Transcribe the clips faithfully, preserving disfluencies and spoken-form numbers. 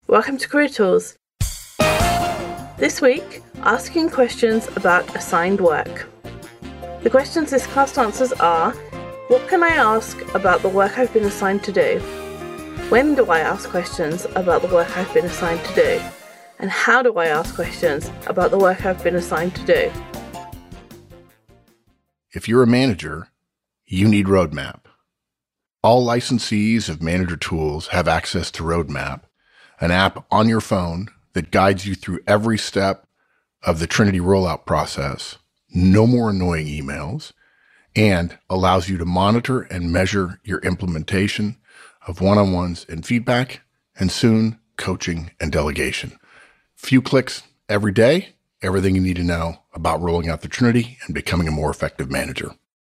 Welcome to Career Tools. This week, asking questions about assigned work. The questions this cast answers are: what can I ask about the work I've been assigned to do? When do I ask questions about the work I've been assigned to do? And how do I ask questions about the work I've been assigned to do? If you're a manager, you need Roadmap. All licensees of Manager Tools have access to Roadmap, an app on your phone that guides you through every step of the Trinity rollout process, no more annoying emails, and allows you to monitor and measure your implementation of one-on-ones and feedback, and soon coaching and delegation. Few clicks every day, everything you need to know about rolling out the Trinity and becoming a more effective manager.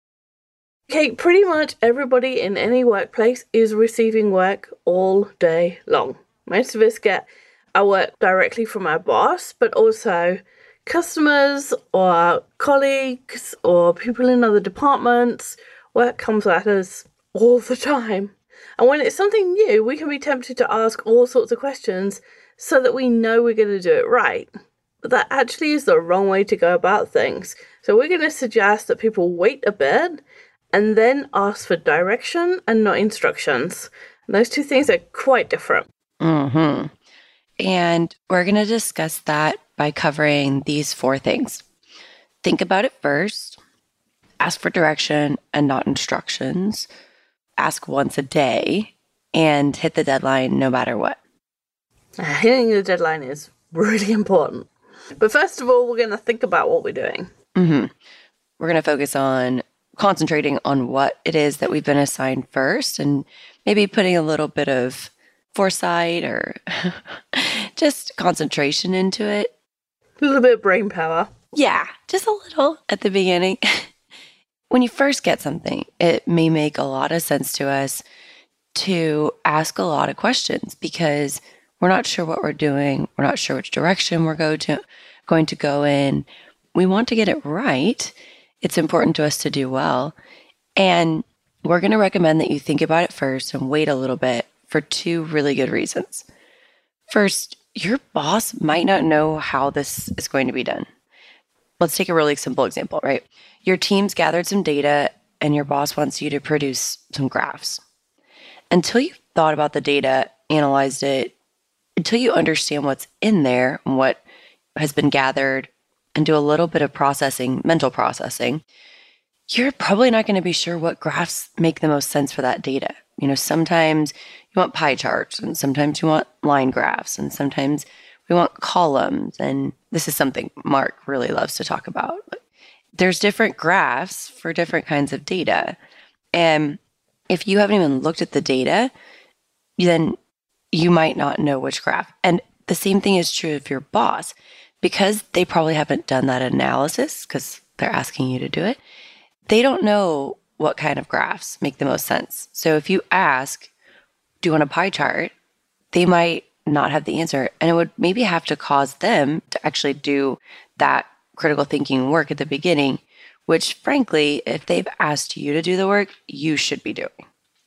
Okay, pretty much everybody in any workplace is receiving work all day long. Most of us get our work directly from our boss, but also customers or colleagues or people in other departments. Work comes at us all the time. And when it's something new, we can be tempted to ask all sorts of questions so that we know we're going to do it right. But that actually is the wrong way to go about things. So we're going to suggest that people wait a bit and then ask for direction and not instructions. And those two things are quite different. Mm-hmm. And we're going to discuss that by covering these four things. Think about it first. Ask for direction and not instructions. Ask once a day. And hit the deadline no matter what. Hitting the deadline is really important. But first of all, we're going to think about what we're doing. Mm-hmm. We're going to focus on concentrating on what it is that we've been assigned first, and maybe putting a little bit of foresight or just concentration into it. A little bit of brain power. Yeah, just a little at the beginning. When you first get something, it may make a lot of sense to us to ask a lot of questions because we're not sure what we're doing. We're not sure which direction we're go to, going to go in. We want to get it right. It's important to us to do well. And we're going to recommend that you think about it first and wait a little bit for two really good reasons. First, your boss might not know how this is going to be done. Let's take a really simple example, right? Your team's gathered some data and your boss wants you to produce some graphs. Until you've thought about the data, analyzed it, until you understand what's in there and what has been gathered, and do a little bit of processing, mental processing, you're probably not going to be sure what graphs make the most sense for that data. You know, sometimes you want pie charts, and sometimes you want line graphs, and sometimes we want columns. And this is something Mark really loves to talk about. There's different graphs for different kinds of data. And if you haven't even looked at the data, then you might not know which graph. And the same thing is true of your boss. Because they probably haven't done that analysis because they're asking you to do it, they don't know what kind of graphs make the most sense. So if you ask, do you want a pie chart? They might not have the answer. And it would maybe have to cause them to actually do that critical thinking work at the beginning, which frankly, if they've asked you to do the work, you should be doing.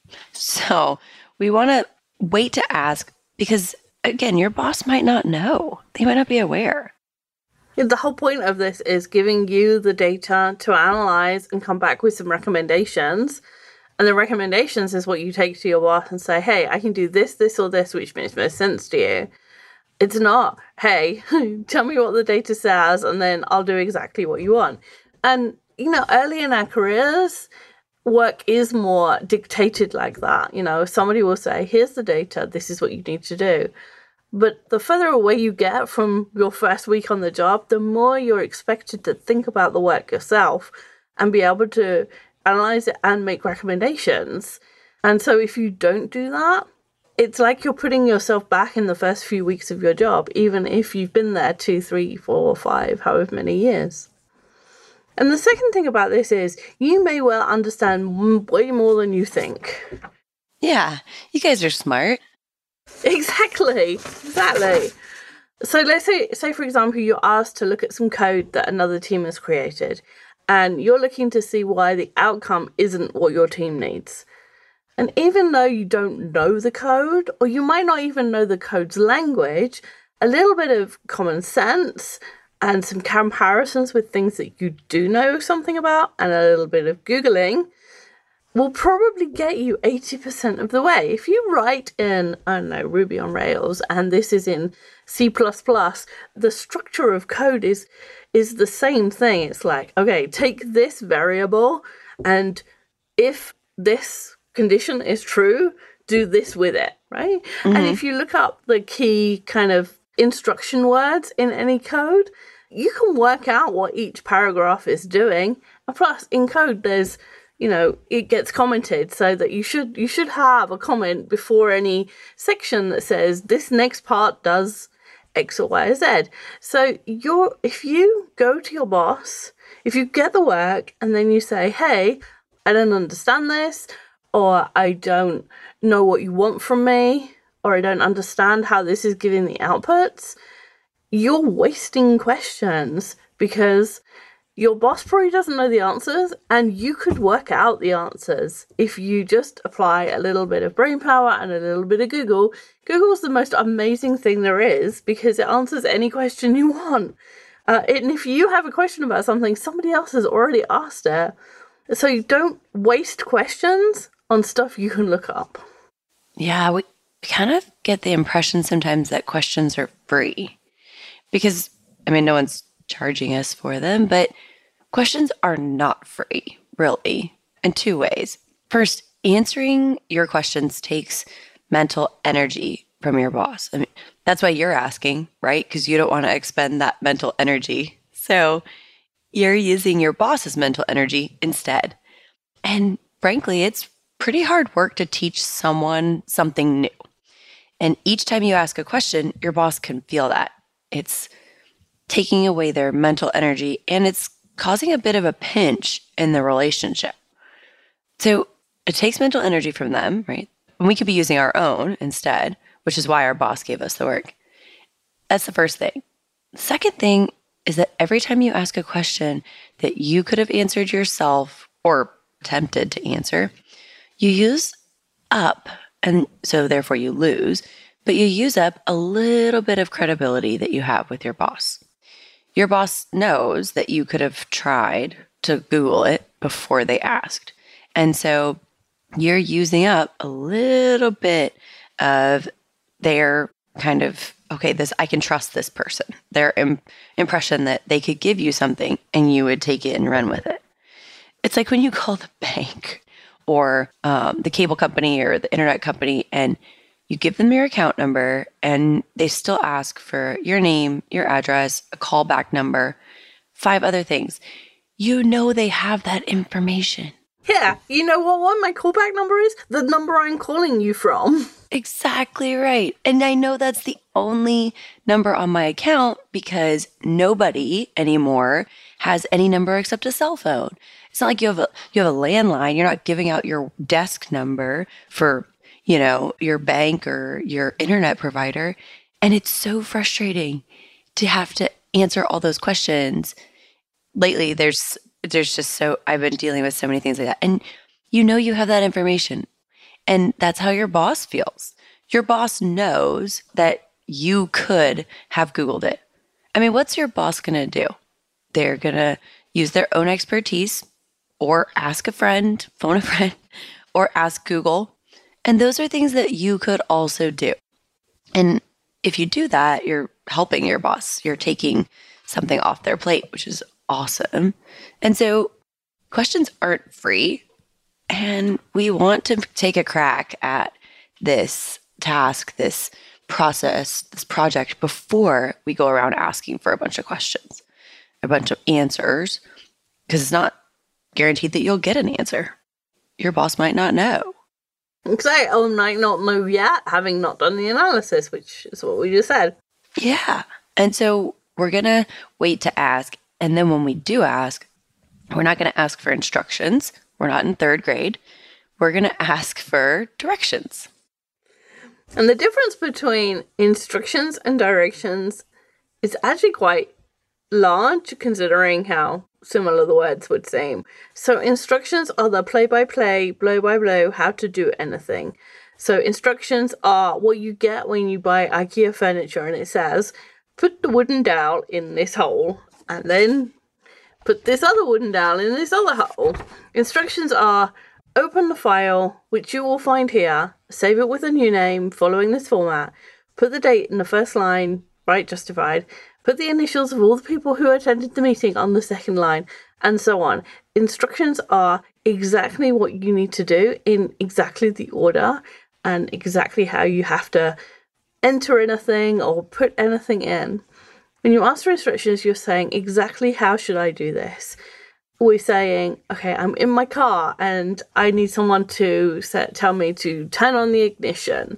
So we want to wait to ask because, again, your boss might not know. They might not be aware. The whole point of this is giving you the data to analyze and come back with some recommendations. And the recommendations is what you take to your boss and say, hey, I can do this, this, or this, which makes most sense to you. It's not, hey, tell me what the data says, and then I'll do exactly what you want. And, you know, early in our careers, work is more dictated like that. You know, somebody will say, here's the data, this is what you need to do. But the further away you get from your first week on the job, the more you're expected to think about the work yourself and be able to analyze it and make recommendations. And so if you don't do that, it's like you're putting yourself back in the first few weeks of your job, even if you've been there two, three, four, five, however many years. And the second thing about this is you may well understand way more than you think. Yeah, you guys are smart. Exactly, exactly. So let's say, say, for example, you're asked to look at some code that another team has created, and you're looking to see why the outcome isn't what your team needs. And even though you don't know the code, or you might not even know the code's language, a little bit of common sense and some comparisons with things that you do know something about and a little bit of Googling will probably get you eighty percent of the way. If you write in, I don't know, Ruby on Rails, and this is in C plus plus, the structure of code is is the same thing. It's like, okay, take this variable, and if this condition is true, do this with it, right? Mm-hmm. And if you look up the key kind of instruction words in any code, you can work out what each paragraph is doing. And plus, in code, there's you know, it gets commented so that you should you should have a comment before any section that says this next part does X or Y or Z. So you're if you go to your boss, if you get the work and then you say, hey, I don't understand this, or I don't know what you want from me, or I don't understand how this is giving the outputs, you're wasting questions because your boss probably doesn't know the answers, and you could work out the answers if you just apply a little bit of brain power and a little bit of Google. Google's the most amazing thing there is because it answers any question you want. Uh, and if you have a question about something, somebody else has already asked it. So you don't waste questions on stuff you can look up. Yeah, we kind of get the impression sometimes that questions are free because, I mean, no one's charging us for them, but questions are not free, really, in two ways. First, answering your questions takes mental energy from your boss. I mean, that's why you're asking, right? Because you don't want to expend that mental energy. So you're using your boss's mental energy instead. And frankly, it's pretty hard work to teach someone something new. And each time you ask a question, your boss can feel that. It's taking away their mental energy, and it's causing a bit of a pinch in the relationship. So it takes mental energy from them, right? And we could be using our own instead, which is why our boss gave us the work. That's the first thing. The second thing is that every time you ask a question that you could have answered yourself or attempted to answer, you use up, and so therefore you lose, but you use up a little bit of credibility that you have with your boss. Your boss knows that you could have tried to Google it before they asked. And so you're using up a little bit of their kind of, okay, this I can trust this person, their im- impression that they could give you something and you would take it and run with it. It's like when you call the bank or um, the cable company or the internet company and you give them your account number and they still ask for your name, your address, a callback number, five other things. You know they have that information. Yeah, you know what one my callback number is? The number I'm calling you from. Exactly right. And I know that's the only number on my account because nobody anymore has any number except a cell phone. It's not like you have a you have a landline. You're not giving out your desk number for, you know, your bank or your internet provider. And it's so frustrating to have to answer all those questions. Lately, there's there's just so, I've been dealing with so many things like that. And you know you have that information. And that's how your boss feels. Your boss knows that you could have Googled it. I mean, what's your boss going to do? They're going to use their own expertise or ask a friend, phone a friend, or ask Google. And those are things that you could also do. And if you do that, you're helping your boss. You're taking something off their plate, which is awesome. And so questions aren't free. And we want to take a crack at this task, this process, this project before we go around asking for a bunch of questions, a bunch of answers, because it's not guaranteed that you'll get an answer. Your boss might not know. Exactly. I might not know yet, having not done the analysis, which is what we just said. Yeah. And so we're going to wait to ask. And then when we do ask, we're not going to ask for instructions. We're not in third grade. We're going to ask for directions. And the difference between instructions and directions is actually quite large, considering how similar the words would seem. So instructions are the play-by-play, blow-by-blow, how to do anything. So instructions are what you get when you buy IKEA furniture, and it says, put the wooden dowel in this hole, and then put this other wooden dowel in this other hole. Instructions are, open the file, which you will find here, save it with a new name following this format, put the date in the first line, right justified, put the initials of all the people who attended the meeting on the second line, and so on. Instructions are exactly what you need to do in exactly the order and exactly how you have to enter anything or put anything in. When you ask for instructions, you're saying exactly how should I do this. We're saying, okay, I'm in my car and I need someone to set, tell me to turn on the ignition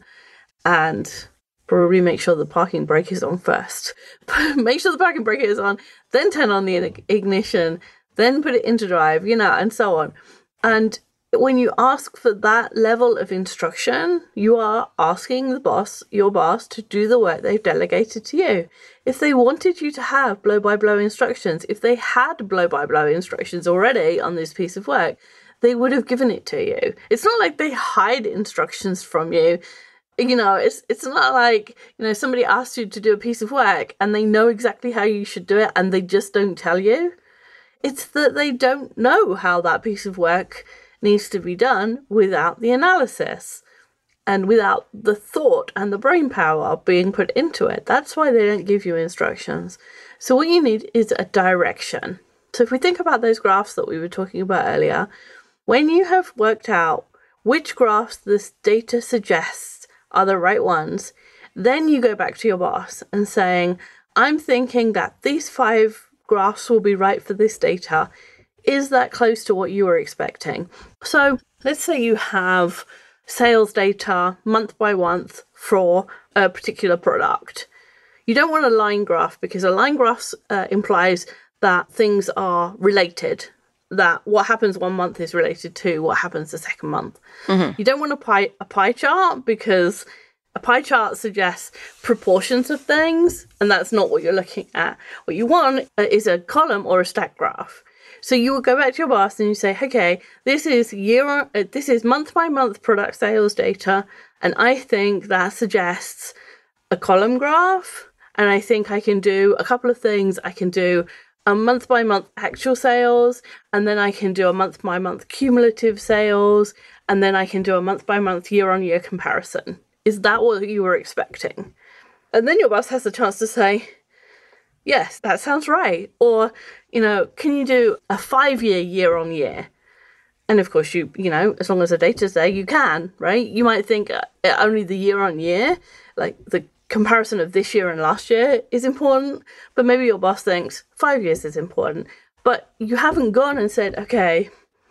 and probably make sure the parking brake is on first. Make sure the parking brake is on, then turn on the ignition, then put it into drive, you know, and so on. And when you ask for that level of instruction, you are asking the boss, your boss, to do the work they've delegated to you. If they wanted you to have blow-by-blow instructions, if they had blow-by-blow instructions already on this piece of work, they would have given it to you. It's not like they hide instructions from you. You know, it's it's not like, you know, somebody asks you to do a piece of work and they know exactly how you should do it and they just don't tell you. It's that they don't know how that piece of work needs to be done without the analysis and without the thought and the brain power being put into it. That's why they don't give you instructions. So what you need is a direction. So if we think about those graphs that we were talking about earlier, when you have worked out which graphs this data suggests are the right ones, then you go back to your boss and saying, I'm thinking that these five graphs will be right for this data. Is that close to what you were expecting? So let's say you have sales data month by month for a particular product. You don't want a line graph because a line graph uh, implies that things are related, that what happens one month is related to what happens the second month. Mm-hmm. You don't want a pie, a pie chart because a pie chart suggests proportions of things, and that's not what you're looking at. What you want is a column or a stack graph. So you will go back to your boss and you say, okay, this is year on, uh, this is month by month product sales data, and I think that suggests a column graph, and I think I can do a couple of things. I can do a month by month actual sales, and then I can do a month by month cumulative sales, and then I can do a month by month year on year comparison. Is that what you were expecting? And then your boss has the chance to say, yes, that sounds right. Or, you know, can you do a five year year on year? And of course, you, you know, as long as the data's there, you can, right? You might think only the year on year, like the comparison of this year and last year is important, but maybe your boss thinks five years is important. But you haven't gone and said, okay,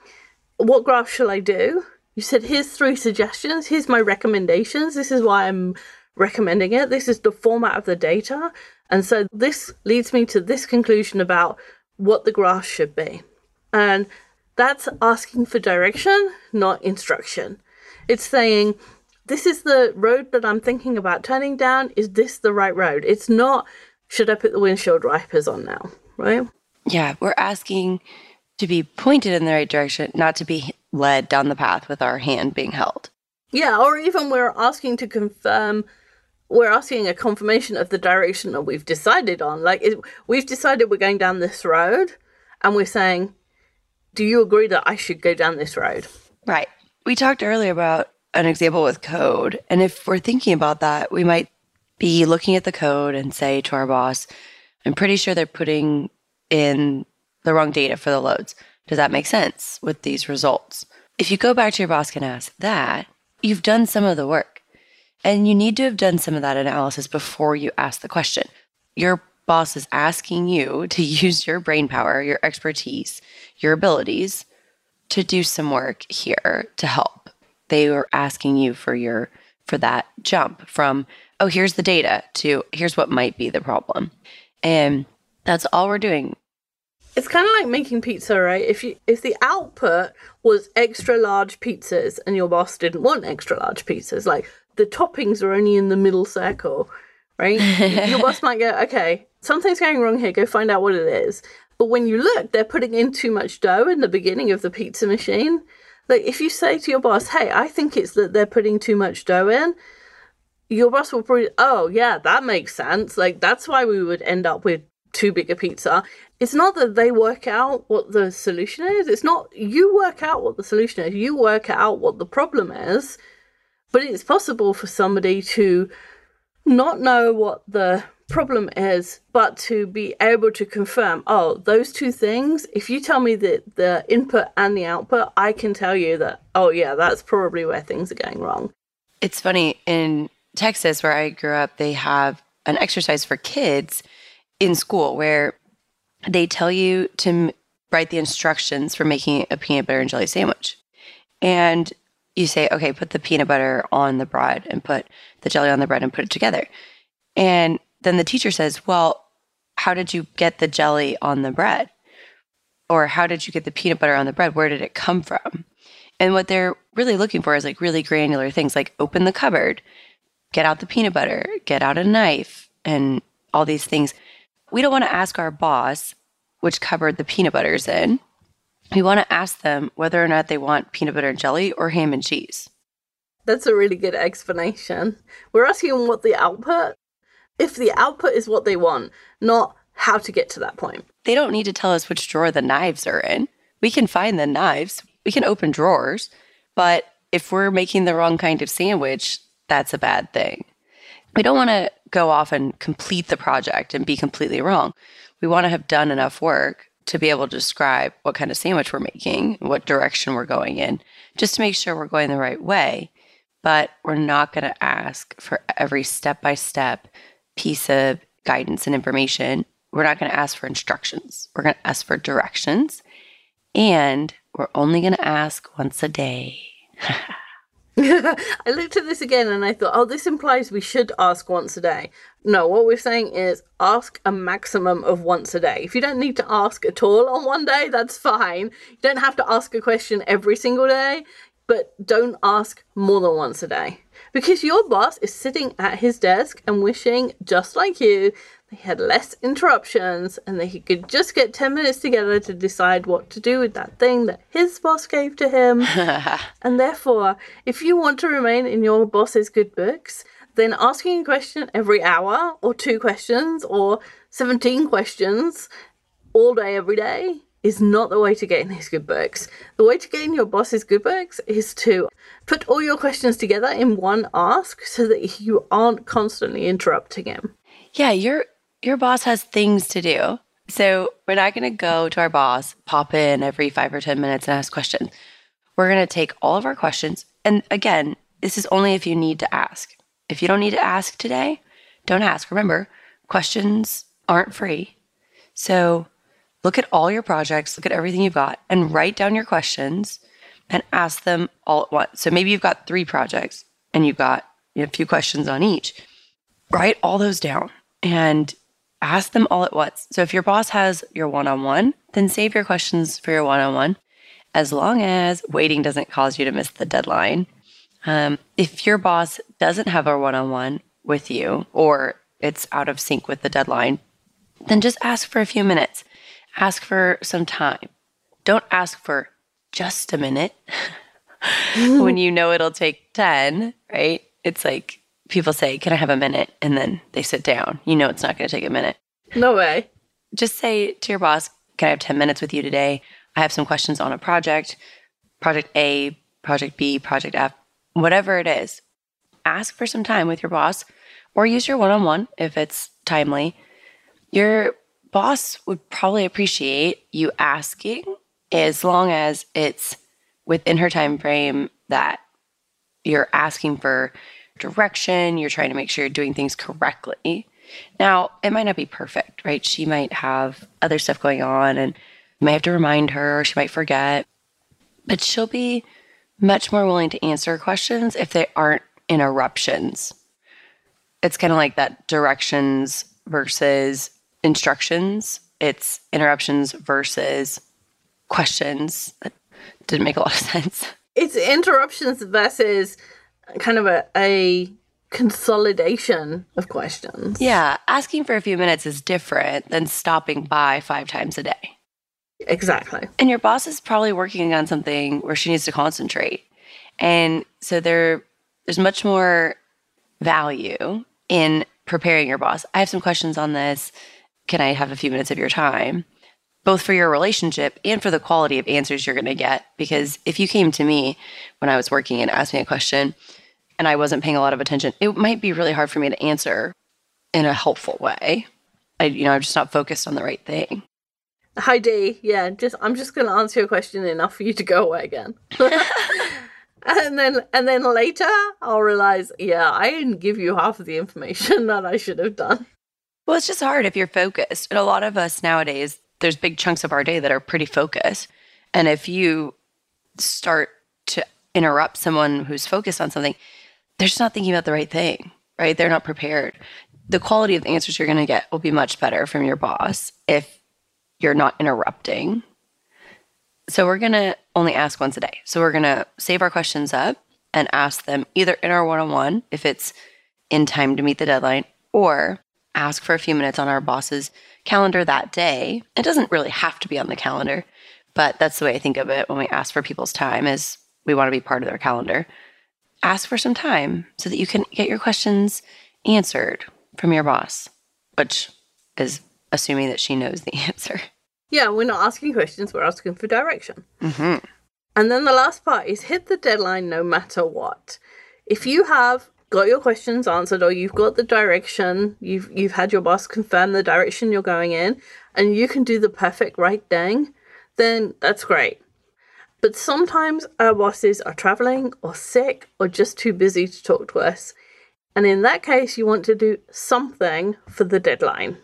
what graph shall I do? You said, here's three suggestions. Here's my recommendations. This is why I'm recommending it. This is the format of the data. And so this leads me to this conclusion about what the graph should be. And that's asking for direction, not instruction. It's saying, this is the road that I'm thinking about turning down. Is this the right road? It's not, should I put the windshield wipers on now, right? Yeah, we're asking to be pointed in the right direction, not to be led down the path with our hand being held. Yeah, or even we're asking to confirm, we're asking a confirmation of the direction that we've decided on. Like, it, we've decided we're going down this road, and we're saying, do you agree that I should go down this road? Right. We talked earlier about an example with code. And if we're thinking about that, we might be looking at the code and say to our boss, I'm pretty sure they're putting in the wrong data for the loads. Does that make sense with these results? If you go back to your boss and ask that, you've done some of the work. And you need to have done some of that analysis before you ask the question. Your boss is asking you to use your brain power, your expertise, your abilities to do some work here to help. They are asking you for your for that jump from, oh, here's the data to here's what might be the problem. And that's all we're doing. It's kind of like making pizza, right? If you if the output was extra large pizzas and your boss didn't want extra large pizzas, like the toppings are only in the middle circle, right? Your boss might go, okay, something's going wrong here, go find out what it is. But when you look, they're putting in too much dough in the beginning of the pizza machine. Like, if you say to your boss, hey, I think it's that they're putting too much dough in, your boss will probably, oh, yeah, that makes sense. Like, that's why we would end up with too big a pizza. It's not that they work out what the solution is. It's not you work out what the solution is. You work out what the problem is. But it's possible for somebody to not know what the problem is, but to be able to confirm, oh, those two things, if you tell me that the input and the output, I can tell you that, oh, yeah, that's probably where things are going wrong. It's funny, in Texas, where I grew up, they have an exercise for kids in school where they tell you to m- write the instructions for making a peanut butter and jelly sandwich. And you say, okay, put the peanut butter on the bread and put the jelly on the bread and put it together. And then the teacher says, well, how did you get the jelly on the bread? Or how did you get the peanut butter on the bread? Where did it come from? And what they're really looking for is like really granular things, like open the cupboard, get out the peanut butter, get out a knife, and all these things. We don't want to ask our boss which cupboard the peanut butter is in. We want to ask them whether or not they want peanut butter and jelly or ham and cheese. That's a really good explanation. We're asking them what the output, if the output is what they want, not how to get to that point. They don't need to tell us which drawer the knives are in. We can find the knives. We can open drawers. But if we're making the wrong kind of sandwich, that's a bad thing. We don't want to go off and complete the project and be completely wrong. We want to have done enough work to be able to describe what kind of sandwich we're making, what direction we're going in, just to make sure we're going the right way. But we're not going to ask for every step-by-step piece of guidance and information. We're not going to ask for instructions. We're going to ask for directions. And we're only going to ask once a day. I looked at this again and I thought, oh, this implies we should ask once a day. No, what we're saying is ask a maximum of once a day. If you don't need to ask at all on one day, that's fine. You don't have to ask a question every single day, but don't ask more than once a day. Because your boss is sitting at his desk and wishing, just like you, they had less interruptions and that he could just get ten minutes together to decide what to do with that thing that his boss gave to him. And therefore, if you want to remain in your boss's good books, then asking a question every hour or two questions or seventeen questions all day, every day is not the way to get in his good books. The way to get in your boss's good books is to put all your questions together in one ask so that you aren't constantly interrupting him. Yeah, your your boss has things to do. So we're not going to go to our boss, pop in every five or ten minutes and ask questions. We're going to take all of our questions. And again, this is only if you need to ask. If you don't need to ask today, don't ask. Remember, questions aren't free. So look at all your projects, look at everything you've got, and write down your questions and ask them all at once. So maybe you've got three projects and you've got a few questions on each. Write all those down and ask them all at once. So if your boss has your one-on-one, then save your questions for your one-on-one, as long as waiting doesn't cause you to miss the deadline. Um, if your boss doesn't have a one-on-one with you, or it's out of sync with the deadline, then just ask for a few minutes. Ask for some time. Don't ask for just a minute when you know it'll take ten, right? It's like people say, can I have a minute? And then they sit down. You know it's not going to take a minute. No way. Just say to your boss, can I have ten minutes with you today? I have some questions on a project, project A, project B, project F, whatever it is. Ask for some time with your boss or use your one-on-one if it's timely. Your boss would probably appreciate you asking as long as it's within her time frame that you're asking for direction, you're trying to make sure you're doing things correctly. Now, it might not be perfect, right? She might have other stuff going on and you might have to remind her, or she might forget, but she'll be much more willing to answer questions if they aren't interruptions. It's kind of like that directions versus instructions. It's interruptions versus questions. That didn't make a lot of sense. It's interruptions versus kind of a, a consolidation of questions. Yeah, asking for a few minutes is different than stopping by five times a day. Exactly. And your boss is probably working on something where she needs to concentrate. And so there, there's much more value in preparing your boss. I have some questions on this. Can I have a few minutes of your time? Both for your relationship and for the quality of answers you're going to get. Because if you came to me when I was working and asked me a question and I wasn't paying a lot of attention, it might be really hard for me to answer in a helpful way. I, you know, I'm just not focused on the right thing. Hi, Dee. Yeah, just I'm just going to answer your question enough for you to go away again. and then and then later, I'll realize, yeah, I didn't give you half of the information that I should have done. Well, it's just hard if you're focused. And a lot of us nowadays, there's big chunks of our day that are pretty focused. And if you start to interrupt someone who's focused on something, they're just not thinking about the right thing, right? They're not prepared. The quality of the answers you're going to get will be much better from your boss if you're not interrupting. So we're going to only ask once a day. So we're going to save our questions up and ask them either in our one-on-one, if it's in time to meet the deadline, or ask for a few minutes on our boss's calendar that day. It doesn't really have to be on the calendar, but that's the way I think of it when we ask for people's time, is we want to be part of their calendar. Ask for some time so that you can get your questions answered from your boss, which is assuming that she knows the answer. Yeah, we're not asking questions, we're asking for direction. Mm-hmm. And then the last part is hit the deadline no matter what. If you have got your questions answered, or you've got the direction, you've you've had your boss confirm the direction you're going in, and you can do the perfect right thing, then that's great. But sometimes our bosses are traveling or sick or just too busy to talk to us. And in that case, you want to do something for the deadline.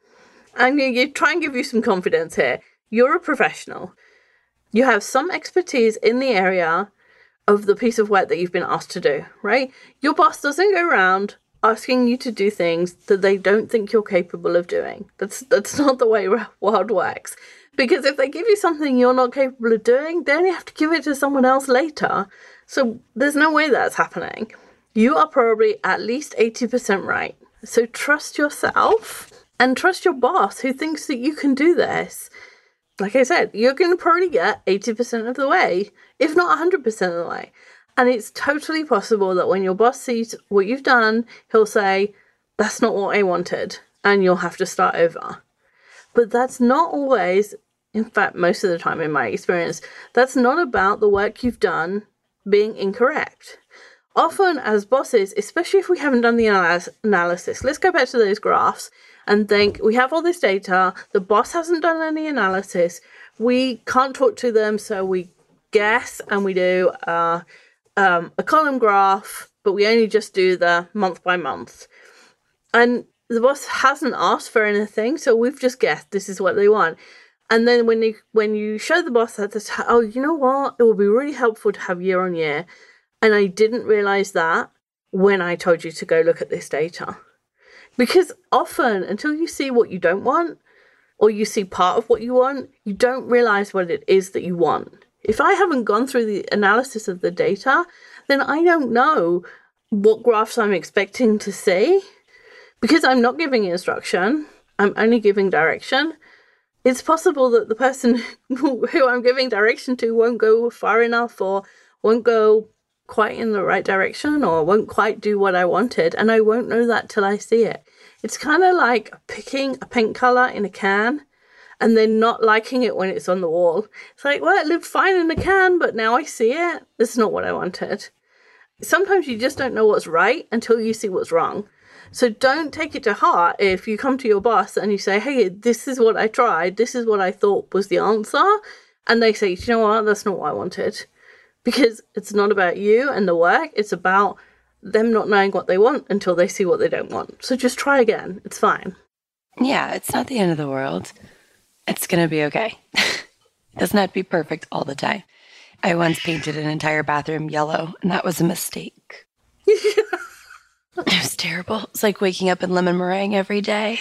I'm going to try and give you some confidence here. You're a professional. You have some expertise in the area of the piece of work that you've been asked to do, right? Your boss doesn't go around asking you to do things that they don't think you're capable of doing. That's that's not the way world works. Because if they give you something you're not capable of doing, then you have to give it to someone else later. So there's no way that's happening. You are probably at least eighty percent right. So trust yourself and trust your boss who thinks that you can do this. Like I said, you're going to probably get eighty percent of the way, if not one hundred percent of the way. And it's totally possible that when your boss sees what you've done, he'll say, that's not what I wanted, and you'll have to start over. But that's not always, in fact, most of the time in my experience, that's not about the work you've done being incorrect. Often as bosses, especially if we haven't done the analy- analysis, let's go back to those graphs and think we have all this data, the boss hasn't done any analysis, we can't talk to them, so we guess and we do uh, um, a column graph, but we only just do the month by month. And the boss hasn't asked for anything, so we've just guessed this is what they want. And then when you when you show the boss that, oh, you know what, it will be really helpful to have year on year. And I didn't realize that when I told you to go look at this data. Because often, until you see what you don't want, or you see part of what you want, you don't realize what it is that you want. If I haven't gone through the analysis of the data, then I don't know what graphs I'm expecting to see. Because I'm not giving instruction, I'm only giving direction. It's possible that the person who I'm giving direction to won't go far enough, or won't go quite in the right direction, or won't quite do what I wanted, and I won't know that till I see it. It's kind of like picking a paint color in a can and then not liking it when it's on the wall. It's like, well, it looked fine in the can, but now I see it. This is not what I wanted. Sometimes you just don't know what's right until you see what's wrong. So don't take it to heart if you come to your boss and you say, hey, this is what I tried, this is what I thought was the answer, and they say, you know what, that's not what I wanted. Because it's not about you and the work, it's about them not knowing what they want until they see what they don't want. So just try again. It's fine. Yeah, it's not the end of the world. It's going to be okay. It doesn't have to be perfect all the time. I once painted an entire bathroom yellow, and that was a mistake. It was terrible. It's like waking up in lemon meringue every day.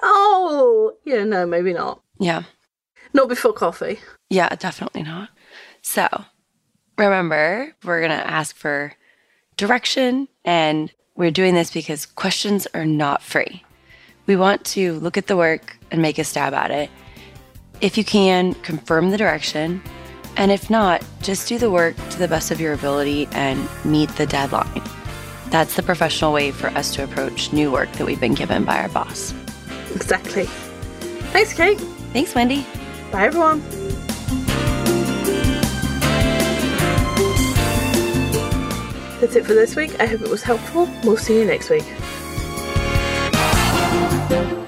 Oh, yeah, no, maybe not. Yeah. Not before coffee. Yeah, definitely not. So remember, we're going to ask for direction and we're doing this because questions are not free. We want to look at the work and make a stab at it. If you can, confirm the direction. And if not, just do the work to the best of your ability and meet the deadline. That's the professional way for us to approach new work that we've been given by our boss. Exactly. Thanks, Kate. Thanks, Wendy. Bye, everyone. That's it for this week. I hope it was helpful. We'll see you next week.